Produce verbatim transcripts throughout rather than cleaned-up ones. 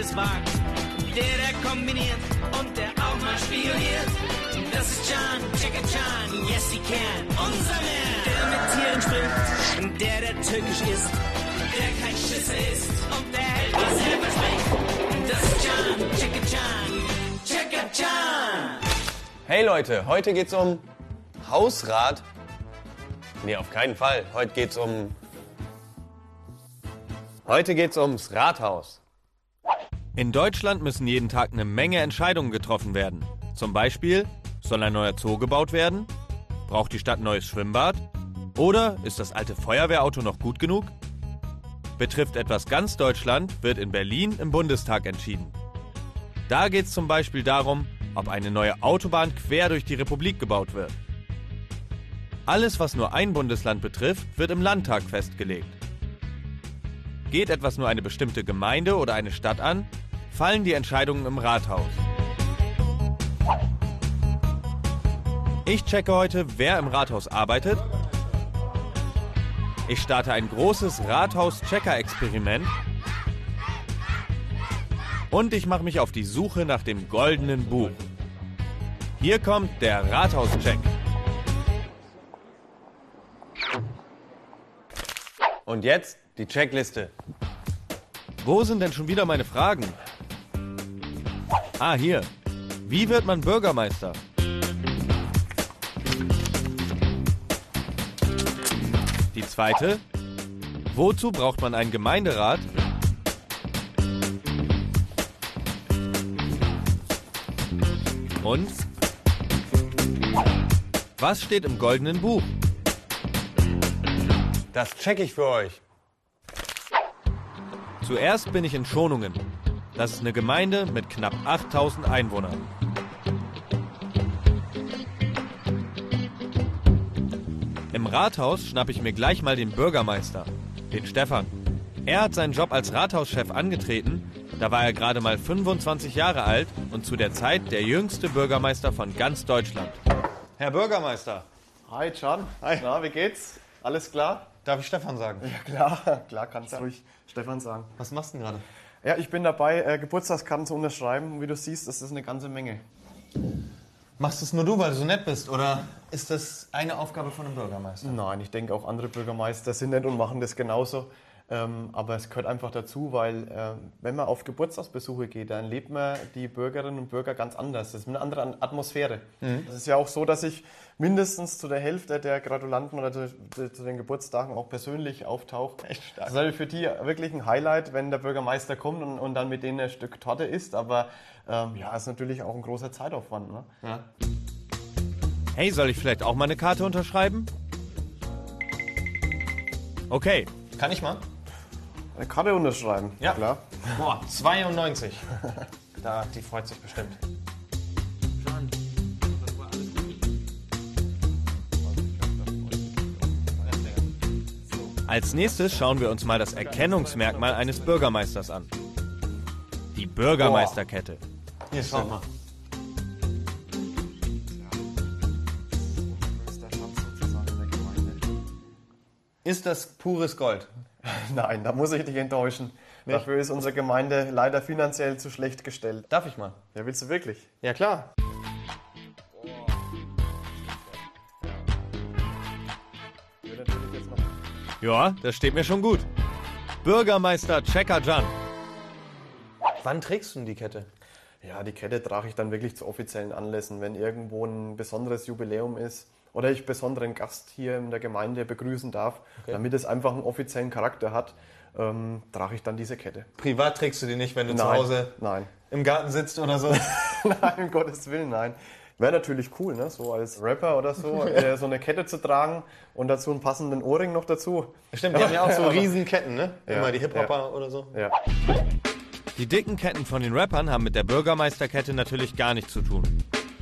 alles wagt. Der, der kombiniert und der auch mal spioniert. Das ist Can, Checker Can, yes he can. Unser Mann, der mit Tieren spricht, der, der türkisch ist, der kein Schisser ist und der hält, was er verspricht. Das ist Can, Checker Can, Checker Can. Hey Leute, heute geht's um Hausrat. Nee, auf keinen Fall. Heute geht's um... Heute geht's ums Rathaus. In Deutschland müssen jeden Tag eine Menge Entscheidungen getroffen werden. Zum Beispiel, soll ein neuer Zoo gebaut werden? Braucht die Stadt ein neues Schwimmbad? Oder ist das alte Feuerwehrauto noch gut genug? Betrifft etwas ganz Deutschland, wird in Berlin im Bundestag entschieden. Da geht es zum Beispiel darum, ob eine neue Autobahn quer durch die Republik gebaut wird. Alles, was nur ein Bundesland betrifft, wird im Landtag festgelegt. Geht etwas nur eine bestimmte Gemeinde oder eine Stadt an, fallen die Entscheidungen im Rathaus. Ich checke heute, wer im Rathaus arbeitet. Ich starte ein großes Rathaus-Checker-Experiment. Und ich mache mich auf die Suche nach dem goldenen Buch. Hier kommt der Rathaus-Check. Und jetzt die Checkliste. Wo sind denn schon wieder meine Fragen? Ah, hier. Wie wird man Bürgermeister? Die zweite. Wozu braucht man einen Gemeinderat? Und? Was steht im goldenen Buch? Das check ich für euch. Zuerst bin ich in Schonungen. Das ist eine Gemeinde mit knapp achttausend Einwohnern. Im Rathaus schnappe ich mir gleich mal den Bürgermeister, den Stefan. Er hat seinen Job als Rathauschef angetreten, da war er gerade mal fünfundzwanzig Jahre alt und zu der Zeit der jüngste Bürgermeister von ganz Deutschland. Herr Bürgermeister. Hi Can, Hi. Na, wie geht's? Alles klar? Darf ich Stefan sagen? Ja klar, klar kannst du ruhig Stefan sagen. Was machst du denn gerade? Ja, ich bin dabei, äh, Geburtstagskarten zu unterschreiben. Und wie du siehst, das ist eine ganze Menge. Machst du es nur du, weil du so nett bist? Oder ist das eine Aufgabe von einem Bürgermeister? Nein, ich denke auch andere Bürgermeister sind nett und machen das genauso. Ähm, aber es gehört einfach dazu, weil äh, wenn man auf Geburtstagsbesuche geht, dann lebt man die Bürgerinnen und Bürger ganz anders. Das ist eine andere Atmosphäre. Mhm. Es ist ja auch so, dass ich mindestens zu der Hälfte der Gratulanten oder zu, zu den Geburtstagen auch persönlich auftauche. Echt stark. Das ist halt für die wirklich ein Highlight, wenn der Bürgermeister kommt und, und dann mit denen ein Stück Torte isst. Aber ähm, ja, ist natürlich auch ein großer Zeitaufwand. Ne? Ja. Hey, soll ich vielleicht auch mal eine Karte unterschreiben? Okay. Kann ich mal? Eine Karte unterschreiben? Ja. Klar. Boah, zweiundneunzig. Da, die freut sich bestimmt. Als nächstes schauen wir uns mal das Erkennungsmerkmal eines Bürgermeisters an. Die Bürgermeisterkette. Hier, schau mal. Ist das pures Gold? Nein, da muss ich dich enttäuschen. Nicht? Dafür ist unsere Gemeinde leider finanziell zu schlecht gestellt. Darf ich mal? Ja, willst du wirklich? Ja, klar. Ja, das steht mir schon gut. Bürgermeister Checker Can. Wann trägst du denn die Kette? Ja, die Kette trage ich dann wirklich zu offiziellen Anlässen, wenn irgendwo ein besonderes Jubiläum ist oder ich besonderen Gast hier in der Gemeinde begrüßen darf, okay. Damit es einfach einen offiziellen Charakter hat, ähm, trage ich dann diese Kette. Privat trägst du die nicht, wenn du nein, zu Hause nein. im Garten sitzt oder so? Nein, um Gottes Willen, nein. Wäre natürlich cool, ne? So als Rapper oder so, äh, so eine Kette zu tragen und dazu einen passenden Ohrring noch dazu. Stimmt, die haben ja auch so riesen Ketten, ne? Ja, Immer die Hip-Hopper ja. oder so. Ja. Die dicken Ketten von den Rappern haben mit der Bürgermeisterkette natürlich gar nichts zu tun.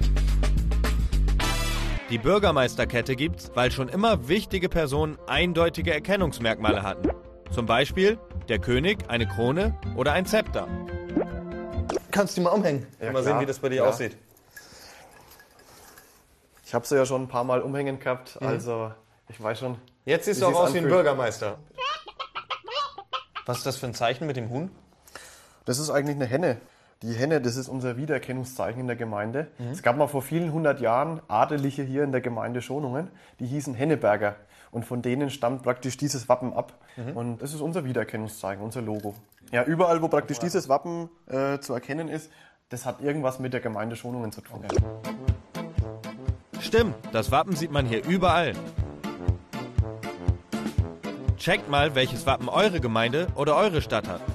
Die Bürgermeisterkette gibt's, weil schon immer wichtige Personen eindeutige Erkennungsmerkmale hatten. Zum Beispiel der König, eine Krone oder ein Zepter. Kannst du die mal umhängen? Ja, mal klar, sehen, wie das bei dir klar. aussieht. Ich habe sie ja schon ein paar Mal umhängen gehabt, Mhm. also ich weiß schon. Jetzt siehst wie du auch sich's aus wie ein anfühlt. Bürgermeister. Was ist das für ein Zeichen mit dem Huhn? Das ist eigentlich eine Henne. Die Henne, das ist unser Wiedererkennungszeichen in der Gemeinde. Mhm. Es gab mal vor vielen hundert Jahren Adelige hier in der Gemeinde Schonungen, die hießen Henneberger. Und von denen stammt praktisch dieses Wappen ab. Mhm. Und das ist unser Wiedererkennungszeichen, unser Logo. Ja, überall, wo praktisch dieses Wappen äh, zu erkennen ist, das hat irgendwas mit der Gemeinde Schonungen zu tun. Stimmt, das Wappen sieht man hier überall. Checkt mal, welches Wappen eure Gemeinde oder eure Stadt hat.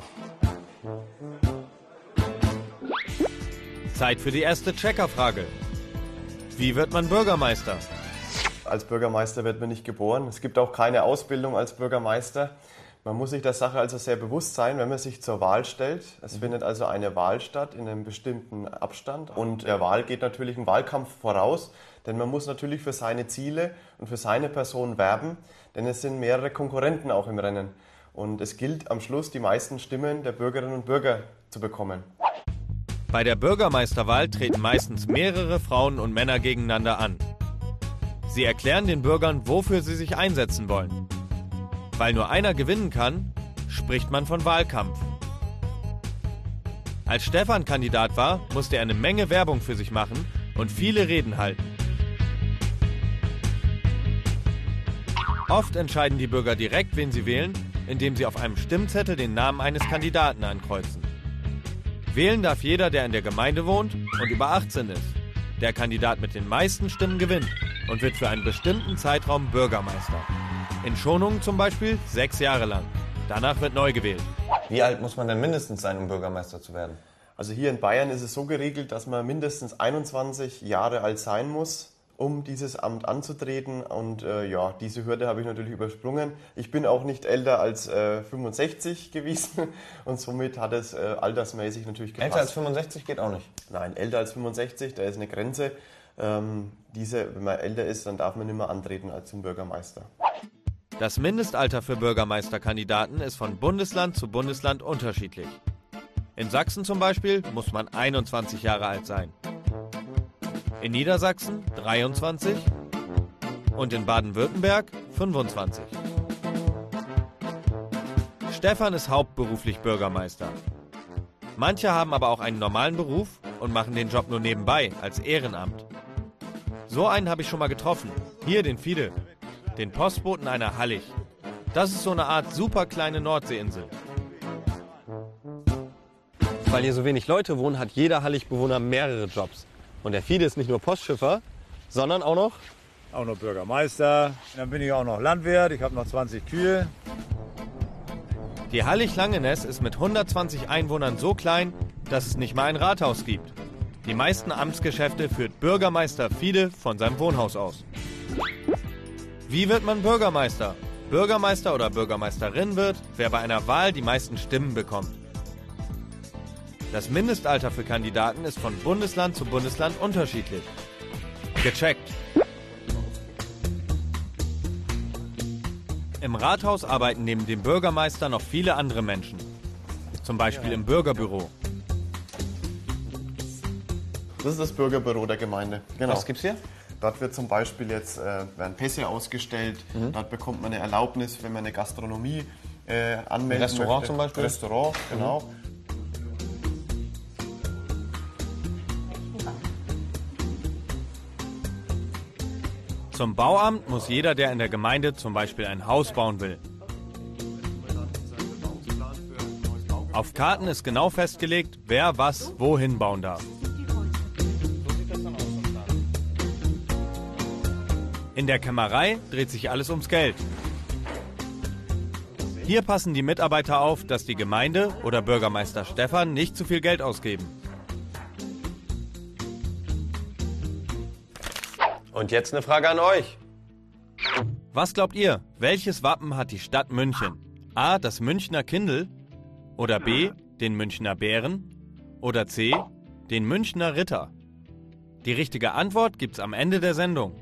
Zeit für die erste Checkerfrage. Wie wird man Bürgermeister? Als Bürgermeister wird man nicht geboren. Es gibt auch keine Ausbildung als Bürgermeister. Man muss sich der Sache also sehr bewusst sein, wenn man sich zur Wahl stellt. Es findet also eine Wahl statt in einem bestimmten Abstand. Und der Wahl geht natürlich ein Wahlkampf voraus, denn man muss natürlich für seine Ziele und für seine Person werben, denn es sind mehrere Konkurrenten auch im Rennen. Und es gilt am Schluss, die meisten Stimmen der Bürgerinnen und Bürger zu bekommen. Bei der Bürgermeisterwahl treten meistens mehrere Frauen und Männer gegeneinander an. Sie erklären den Bürgern, wofür sie sich einsetzen wollen. Weil nur einer gewinnen kann, spricht man von Wahlkampf. Als Stefan Kandidat war, musste er eine Menge Werbung für sich machen und viele Reden halten. Oft entscheiden die Bürger direkt, wen sie wählen, indem sie auf einem Stimmzettel den Namen eines Kandidaten ankreuzen. Wählen darf jeder, der in der Gemeinde wohnt und über achtzehn ist. Der Kandidat mit den meisten Stimmen gewinnt und wird für einen bestimmten Zeitraum Bürgermeister. In Schonungen zum Beispiel sechs Jahre lang. Danach wird neu gewählt. Wie alt muss man denn mindestens sein, um Bürgermeister zu werden? Also hier in Bayern ist es so geregelt, dass man mindestens einundzwanzig Jahre alt sein muss, um dieses Amt anzutreten. Und äh, ja, diese Hürde habe ich natürlich übersprungen. Ich bin auch nicht älter als äh, fünfundsechzig gewesen und somit hat es äh, altersmäßig natürlich gepasst. Älter als fünfundsechzig geht auch nicht? Nein, älter als fünfundsechzig, da ist eine Grenze. Ähm, diese, wenn man älter ist, dann darf man nicht mehr antreten als zum Bürgermeister. Das Mindestalter für Bürgermeisterkandidaten ist von Bundesland zu Bundesland unterschiedlich. In Sachsen zum Beispiel muss man einundzwanzig Jahre alt sein. In Niedersachsen dreiundzwanzig und in Baden-Württemberg fünfundzwanzig. Stefan ist hauptberuflich Bürgermeister. Manche haben aber auch einen normalen Beruf und machen den Job nur nebenbei, als Ehrenamt. So einen habe ich schon mal getroffen. Hier den Fide, den Postboten einer Hallig. Das ist so eine Art super kleine Nordseeinsel. Weil hier so wenig Leute wohnen, hat jeder Halligbewohner mehrere Jobs. Und der Fide ist nicht nur Postschiffer, sondern auch noch... Auch noch Bürgermeister. Dann bin ich auch noch Landwirt. Ich habe noch zwanzig Kühe. Die Hallig-Langeness ist mit hundertzwanzig Einwohnern so klein, dass es nicht mal ein Rathaus gibt. Die meisten Amtsgeschäfte führt Bürgermeister Fide von seinem Wohnhaus aus. Wie wird man Bürgermeister? Bürgermeister oder Bürgermeisterin wird, wer bei einer Wahl die meisten Stimmen bekommt. Das Mindestalter für Kandidaten ist von Bundesland zu Bundesland unterschiedlich. Gecheckt. Im Rathaus arbeiten neben dem Bürgermeister noch viele andere Menschen. Zum Beispiel im Bürgerbüro. Das ist das Bürgerbüro der Gemeinde. Genau. Was gibt's hier? Dort wird zum Beispiel jetzt, äh, werden Pässe ausgestellt. Mhm. Dort bekommt man eine Erlaubnis, wenn man eine Gastronomie äh, anmelden Restaurant möchte. zum Beispiel? Restaurant, genau. Mhm. Zum Bauamt muss jeder, der in der Gemeinde zum Beispiel ein Haus bauen will. Auf Karten ist genau festgelegt, wer was wohin bauen darf. In der Kämmerei dreht sich alles ums Geld. Hier passen die Mitarbeiter auf, dass die Gemeinde oder Bürgermeister Stefan nicht zu viel Geld ausgeben. Und jetzt eine Frage an euch. Was glaubt ihr, welches Wappen hat die Stadt München? A. Das Münchner Kindl oder B. den Münchner Bären oder C. den Münchner Ritter? Die richtige Antwort gibt's am Ende der Sendung.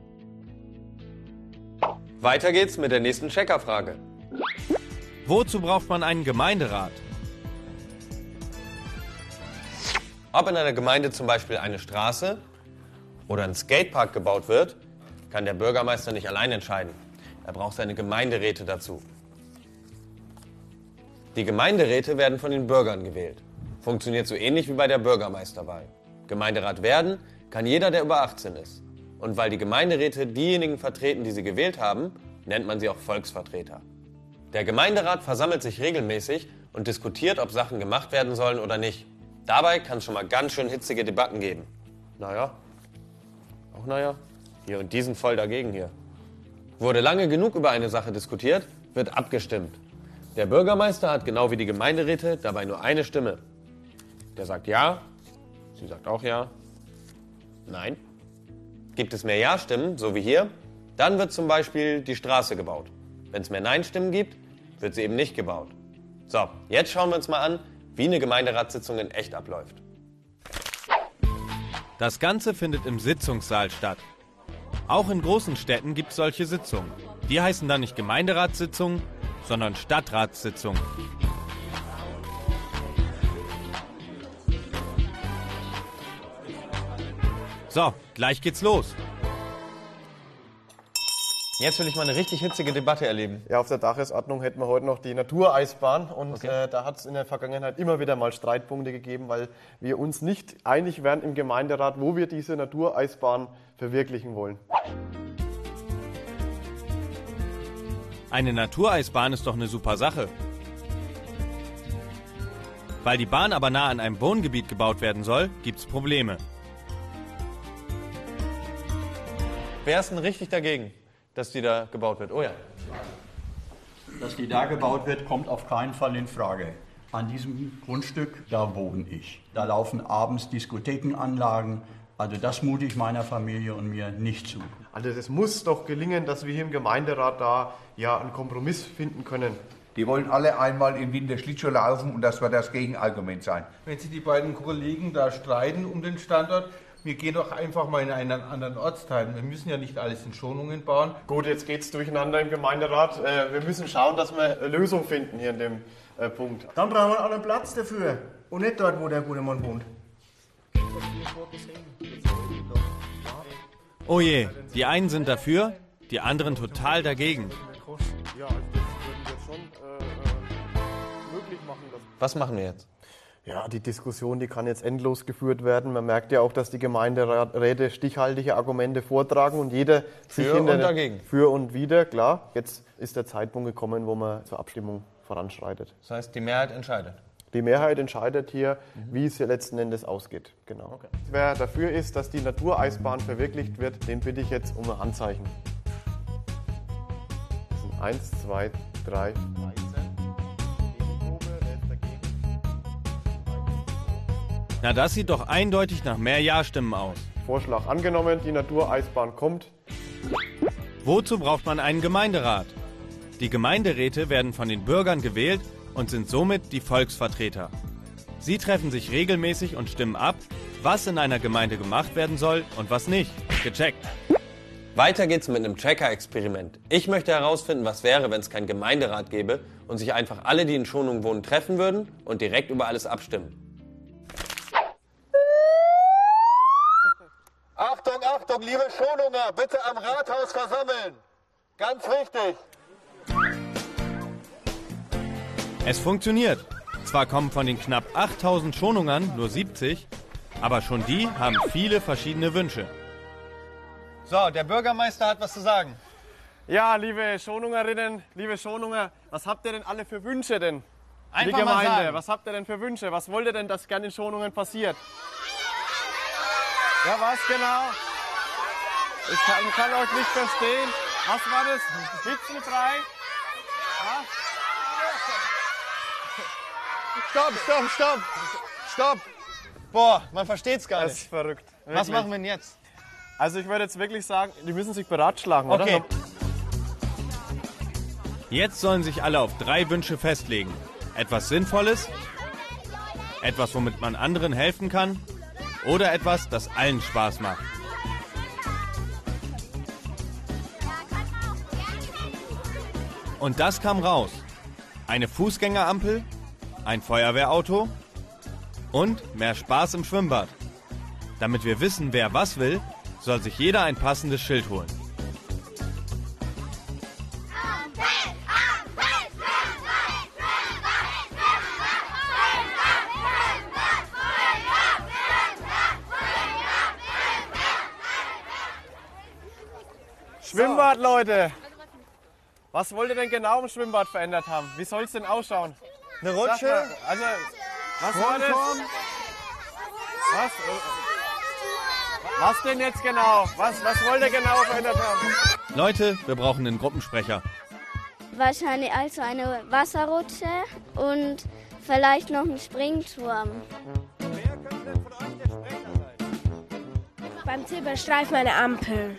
Weiter geht's mit der nächsten Checkerfrage. Wozu braucht man einen Gemeinderat? Ob in einer Gemeinde zum Beispiel eine Straße oder ein Skatepark gebaut wird, kann der Bürgermeister nicht allein entscheiden. Er braucht seine Gemeinderäte dazu. Die Gemeinderäte werden von den Bürgern gewählt. Funktioniert so ähnlich wie bei der Bürgermeisterwahl. Gemeinderat werden kann jeder, der über achtzehn ist. Und weil die Gemeinderäte diejenigen vertreten, die sie gewählt haben, nennt man sie auch Volksvertreter. Der Gemeinderat versammelt sich regelmäßig und diskutiert, ob Sachen gemacht werden sollen oder nicht. Dabei kann es schon mal ganz schön hitzige Debatten geben. Naja, auch naja, hier und die sind voll dagegen hier. Wurde lange genug über eine Sache diskutiert, wird abgestimmt. Der Bürgermeister hat genau wie die Gemeinderäte dabei nur eine Stimme. Der sagt ja, sie sagt auch ja, nein. Gibt es mehr Ja-Stimmen, so wie hier, dann wird zum Beispiel die Straße gebaut. Wenn es mehr Nein-Stimmen gibt, wird sie eben nicht gebaut. So, jetzt schauen wir uns mal an, wie eine Gemeinderatssitzung in echt abläuft. Das Ganze findet im Sitzungssaal statt. Auch in großen Städten gibt es solche Sitzungen. Die heißen dann nicht Gemeinderatssitzungen, sondern Stadtratssitzungen. So, gleich geht's los. Jetzt will ich mal eine richtig hitzige Debatte erleben. Ja, auf der Tagesordnung hätten wir heute noch die Natureisbahn und Okay. äh, da hat es in der Vergangenheit immer wieder mal Streitpunkte gegeben, weil wir uns nicht einig werden im Gemeinderat, wo wir diese Natureisbahn verwirklichen wollen. Eine Natureisbahn ist doch eine super Sache. Weil die Bahn aber nah an einem Wohngebiet gebaut werden soll, gibt's Probleme. Wer ist denn richtig dagegen, dass die da gebaut wird? Oh ja. Dass die da gebaut wird, kommt auf keinen Fall in Frage. An diesem Grundstück, da wohne ich. Da laufen abends Diskothekenanlagen. Also das mute ich meiner Familie und mir nicht zu. Also es muss doch gelingen, dass wir hier im Gemeinderat da ja einen Kompromiss finden können. Die wollen alle einmal im Winter Schlittschuh laufen und das wird das Gegenargument sein. Wenn sich die beiden Kollegen da streiten um den Standort, wir gehen doch einfach mal in einen anderen Ortsteil. Wir müssen ja nicht alles in Schonungen bauen. Gut, jetzt geht's durcheinander im Gemeinderat. Äh, wir müssen schauen, dass wir eine Lösung finden hier in dem äh, Punkt. Dann brauchen wir einen anderen Platz dafür. Und nicht dort, wo der gute Mann wohnt. Oh je, die einen sind dafür, die anderen total dagegen. Ja, also das würden wir schon äh, möglich machen. Dass Was machen wir jetzt? Ja, die Diskussion, die kann jetzt endlos geführt werden. Man merkt ja auch, dass die Gemeinderäte stichhaltige Argumente vortragen und jeder sich Für hinter und dagegen. Für und wider, klar. Jetzt ist der Zeitpunkt gekommen, wo man zur Abstimmung voranschreitet. Das heißt, die Mehrheit entscheidet. Die Mehrheit entscheidet hier, mhm. wie es hier letzten Endes ausgeht. Genau. Okay. Wer dafür ist, dass die Natureisbahn verwirklicht wird, den bitte ich jetzt um ein Handzeichen. Das sind eins, zwei, drei, Na, das sieht doch eindeutig nach mehr Ja-Stimmen aus. Vorschlag angenommen, die Natureisbahn kommt. Wozu braucht man einen Gemeinderat? Die Gemeinderäte werden von den Bürgern gewählt und sind somit die Volksvertreter. Sie treffen sich regelmäßig und stimmen ab, was in einer Gemeinde gemacht werden soll und was nicht. Gecheckt. Weiter geht's mit einem Checker-Experiment. Ich möchte herausfinden, was wäre, wenn es keinen Gemeinderat gäbe und sich einfach alle, die in Schonungen wohnen, treffen würden und direkt über alles abstimmen. Achtung, Achtung, liebe Schonunger, bitte am Rathaus versammeln. Ganz wichtig. Es funktioniert. Zwar kommen von den knapp achttausend Schonungern nur siebzig, aber schon die haben viele verschiedene Wünsche. So, der Bürgermeister hat was zu sagen. Ja, liebe Schonungerinnen, liebe Schonunger, was habt ihr denn alle für Wünsche denn? Einfach die mal Gemeinde, sagen. was habt ihr denn für Wünsche? Was wollt ihr denn, dass gerne in Schonungen passiert? Ja, was genau? Ich kann, kann euch nicht verstehen. Was war das? Hitzenfrei? Ja? Stopp, stopp, stopp! Stopp! Boah, man versteht's gar Das ist nicht. verrückt. Was Wirklich. machen wir denn jetzt? Also ich würde jetzt wirklich sagen, die müssen sich beratschlagen, Okay. oder? Jetzt sollen sich alle auf drei Wünsche festlegen. Etwas Sinnvolles, etwas, womit man anderen helfen kann oder etwas, das allen Spaß macht. Und das kam raus. Eine Fußgängerampel, ein Feuerwehrauto und mehr Spaß im Schwimmbad. Damit wir wissen, wer was will, soll sich jeder ein passendes Schild holen. Schwimmbad, Leute. Was wollt ihr denn genau im Schwimmbad verändert haben? Wie soll es denn ausschauen? Eine Rutsche? Mal, also, was war das? Was? Was denn jetzt genau? Was, was wollt ihr genau verändert haben? Leute, wir brauchen einen Gruppensprecher. Wahrscheinlich also eine Wasserrutsche und vielleicht noch einen Springturm. Wer könnte denn von euch der Sprecher sein? Beim Zebrastreifen eine Ampel.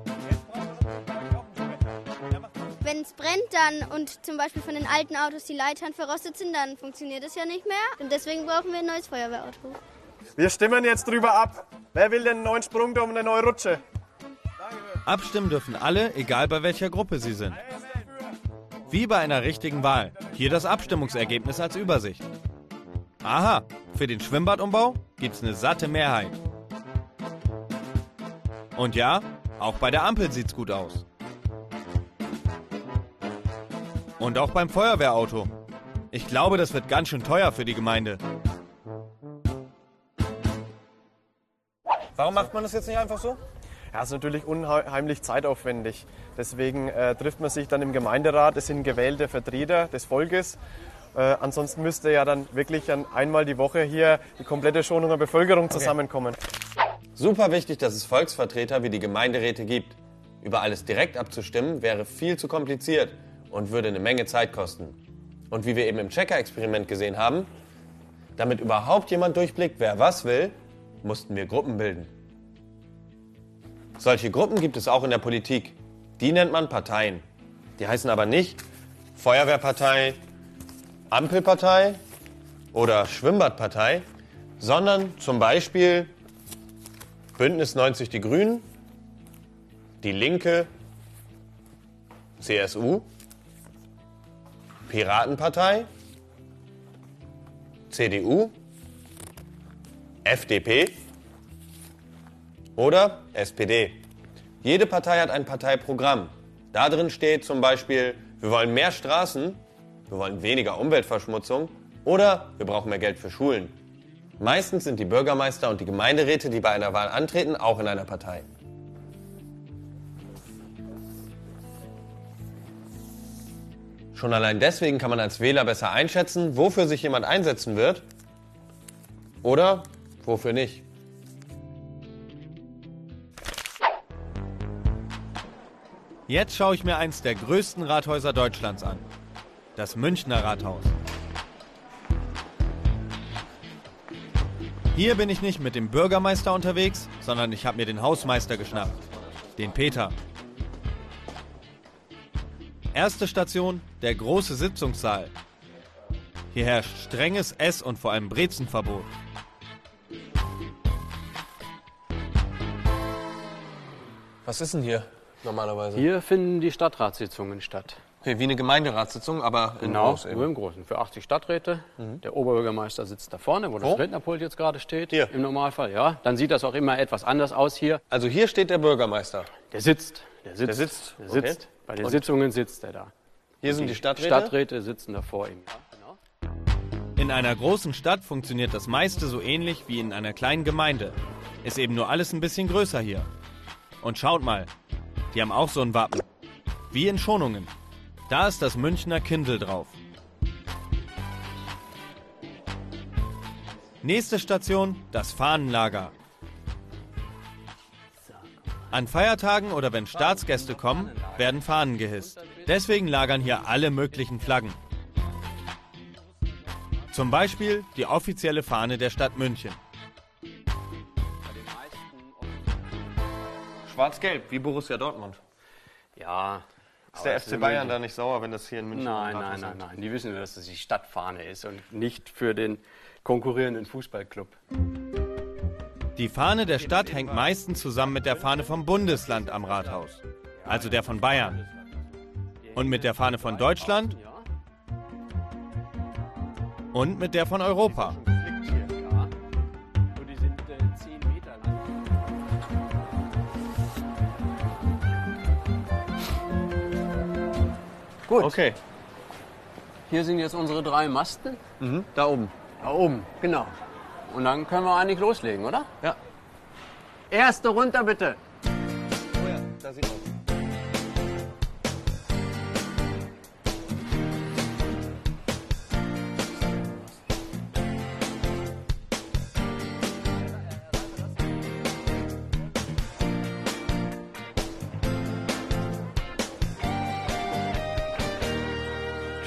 Wenn es brennt dann und zum Beispiel von den alten Autos die Leitern verrostet sind, dann funktioniert das ja nicht mehr. Und deswegen brauchen wir ein neues Feuerwehrauto. Wir stimmen jetzt drüber ab. Wer will denn einen neuen Sprungturm und eine neue Rutsche? Abstimmen dürfen alle, egal bei welcher Gruppe sie sind. Wie bei einer richtigen Wahl. Hier das Abstimmungsergebnis als Übersicht. Aha, für den Schwimmbadumbau gibt's eine satte Mehrheit. Und ja, auch bei der Ampel sieht's gut aus. Und auch beim Feuerwehrauto. Ich glaube, das wird ganz schön teuer für die Gemeinde. Warum macht man das jetzt nicht einfach so? Ja, ist natürlich unheimlich zeitaufwendig. Deswegen äh, trifft man sich dann im Gemeinderat. Es sind gewählte Vertreter des Volkes. Äh, ansonsten müsste ja dann wirklich dann einmal die Woche hier die komplette Schonunger Bevölkerung okay. zusammenkommen. Super wichtig, dass es Volksvertreter wie die Gemeinderäte gibt. Über alles direkt abzustimmen wäre viel zu kompliziert und würde eine Menge Zeit kosten. Und wie wir eben im Checker-Experiment gesehen haben, damit überhaupt jemand durchblickt, wer was will, mussten wir Gruppen bilden. Solche Gruppen gibt es auch in der Politik. Die nennt man Parteien. Die heißen aber nicht Feuerwehrpartei, Ampelpartei oder Schwimmbadpartei, sondern zum Beispiel Bündnis neunzig Die Grünen, Die Linke, C S U, Piratenpartei, C D U, F D P oder S P D. Jede Partei hat ein Parteiprogramm. Da drin steht zum Beispiel, wir wollen mehr Straßen, wir wollen weniger Umweltverschmutzung oder wir brauchen mehr Geld für Schulen. Meistens sind die Bürgermeister und die Gemeinderäte, die bei einer Wahl antreten, auch in einer Partei. Schon allein deswegen kann man als Wähler besser einschätzen, wofür sich jemand einsetzen wird oder wofür nicht. Jetzt schaue ich mir eins der größten Rathäuser Deutschlands an. Das Münchner Rathaus. Hier bin ich nicht mit dem Bürgermeister unterwegs, sondern ich habe mir den Hausmeister geschnappt. Den Peter. Erste Station, der große Sitzungssaal. Hier herrscht strenges Ess- und vor allem Brezenverbot. Was ist denn hier normalerweise? Hier finden die Stadtratssitzungen statt. Okay, wie eine Gemeinderatssitzung, aber in genau, groß eben. Nur im Großen. Für achtzig Stadträte. Mhm. Der Oberbürgermeister sitzt da vorne, wo das oh. Rednerpult jetzt gerade steht. Hier. Im Normalfall, ja. Dann sieht das auch immer etwas anders aus hier. Also hier steht der Bürgermeister. Der sitzt. Der sitzt. Der sitzt. Der sitzt. Okay. Bei den Und Sitzungen sitzt er da. Hier sind die, die Stadträte? Stadträte sitzen da vor ihm. Ja, genau. In einer großen Stadt funktioniert das meiste so ähnlich wie in einer kleinen Gemeinde. Ist eben nur alles ein bisschen größer hier. Und schaut mal, die haben auch so ein Wappen. Wie in Schonungen. Da ist das Münchner Kindl drauf. Nächste Station, das Fahnenlager. An Feiertagen oder wenn Staatsgäste kommen, werden Fahnen gehisst. Deswegen lagern hier alle möglichen Flaggen. Zum Beispiel die offizielle Fahne der Stadt München. Schwarz-Gelb, wie Borussia Dortmund. Ja. Ist der F C Bayern da nicht sauer, wenn das hier in München ist? Nein, nein, nein, nein. Die wissen, dass das die Stadtfahne ist und nicht für den konkurrierenden Fußballclub. Die Fahne der Stadt hängt meistens zusammen mit der Fahne vom Bundesland am Rathaus. Also der von Bayern. Und mit der Fahne von Deutschland. Und mit der von Europa. Gut. Okay. Hier sind jetzt unsere drei Masten. Mhm, da oben. Da oben, genau. Und dann können wir eigentlich loslegen, oder? Ja. Erste runter, bitte. Oh ja, da sieht man.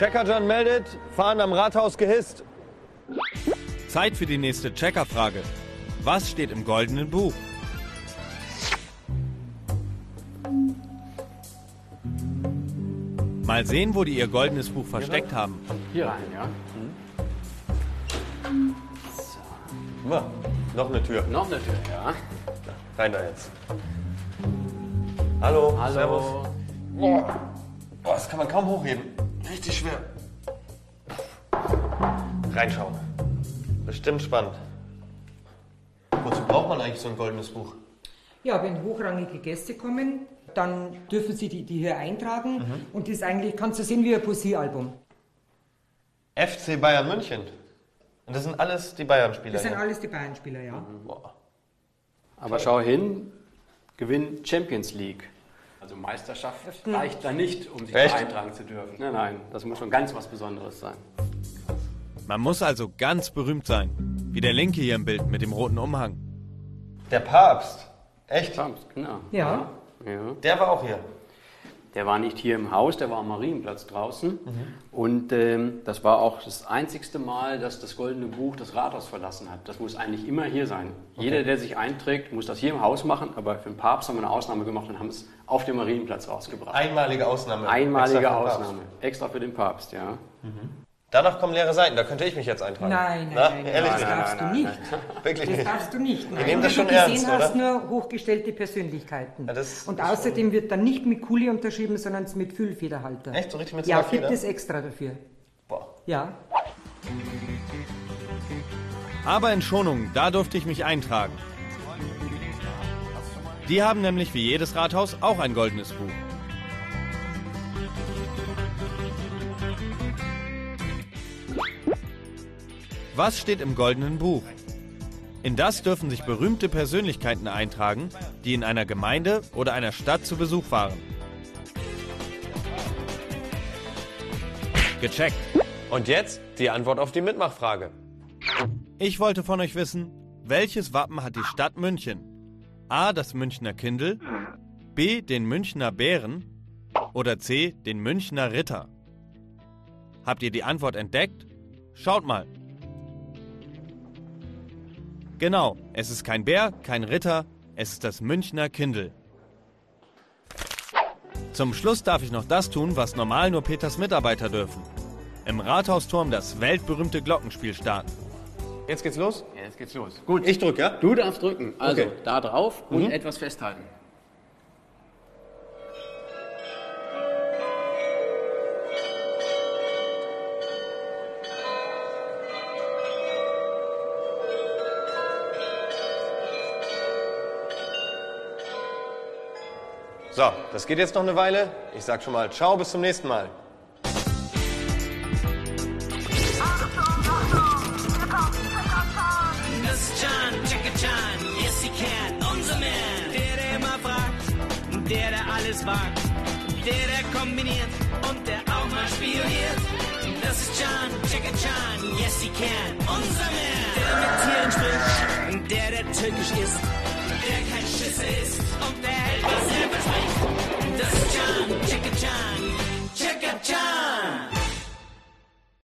Checkerjan meldet, Fahnen am Rathaus gehisst. Zeit für die nächste Checkerfrage. Was steht im goldenen Buch? Mal sehen, wo die ihr goldenes Buch versteckt haben. Hier rein, ja. Hm. So. Ja, noch eine Tür. Noch eine Tür, ja. Rein da jetzt. Hallo. Hallo. Servus. Boah. Boah, das kann man kaum hochheben. Richtig schwer. Reinschauen. Bestimmt spannend. Wozu braucht man eigentlich so ein goldenes Buch? Ja, wenn hochrangige Gäste kommen, dann dürfen sie die, die hier eintragen. Mhm. Und das ist eigentlich, kannst du sehen, wie ein Poesiealbum. F C Bayern München. Und das sind alles die Bayern-Spieler. Das sind ja? alles die Bayern-Spieler, ja. Mhm. Boah. Aber schau hin, Gewinn Champions League. Also Meisterschaft reicht da nicht, um sich Echt? da eintragen zu dürfen. Nein, nein, das muss schon ganz was Besonderes sein. Man muss also ganz berühmt sein. Wie der Linke hier im Bild mit dem roten Umhang. Der Papst. Echt? Papst, genau. Ja. ja. Der war auch hier. Der war nicht hier im Haus, der war am Marienplatz draußen. Mhm. Und ähm, das war auch das einzigste Mal, dass das Goldene Buch das Rathaus verlassen hat. Das muss eigentlich immer hier sein. Okay. Jeder, der sich einträgt, muss das hier im Haus machen. Aber für den Papst haben wir eine Ausnahme gemacht und haben es auf dem Marienplatz rausgebracht. Einmalige Ausnahme. Einmalige Extra Ausnahme. Extra für den Papst, ja. Mhm. Danach kommen leere Seiten, da könnte ich mich jetzt eintragen. Nein, nein, Na? nein, Ehrlich das nicht? darfst du nicht. Wirklich das nicht. darfst du nicht. Nein. Wir nehmen das schon Wie du ernst, gesehen oder? hast, nur hochgestellte Persönlichkeiten. Ja, das und ist außerdem schon... wird dann nicht mit Kuli unterschrieben, sondern mit Füllfederhalter. Echt? So richtig mit so Ja, einer gibt Feder? es extra dafür. Boah. Ja. Aber in Schonung, da durfte ich mich eintragen. Die haben nämlich wie jedes Rathaus auch ein goldenes Buch. Was steht im goldenen Buch? In das dürfen sich berühmte Persönlichkeiten eintragen, die in einer Gemeinde oder einer Stadt zu Besuch waren. Gecheckt. Und jetzt die Antwort auf die Mitmachfrage. Ich wollte von euch wissen, welches Wappen hat die Stadt München? A. das Münchner Kindl, B. den Münchner Bären oder C. den Münchner Ritter? Habt ihr die Antwort entdeckt? Schaut mal. Genau, es ist kein Bär, kein Ritter, es ist das Münchner Kindl. Zum Schluss darf ich noch das tun, was normal nur Peters Mitarbeiter dürfen. Im Rathausturm das weltberühmte Glockenspiel starten. Jetzt geht's los? Ja, jetzt geht's los. Gut. Ich drücke, ja? Du darfst drücken. Also, Okay. da drauf und Mhm. etwas festhalten. So, das geht jetzt noch eine Weile. Ich sag schon mal ciao, bis zum nächsten Mal. Das ist John, Checker John, yes he can, unser Man. Der, der immer fragt, der, der alles wagt, der, der kombiniert und der auch mal spioniert. Das ist John, Checker John, yes he can, unser Man. Der mit Tieren spricht, der, der tückisch ist, der kein Schisser ist und der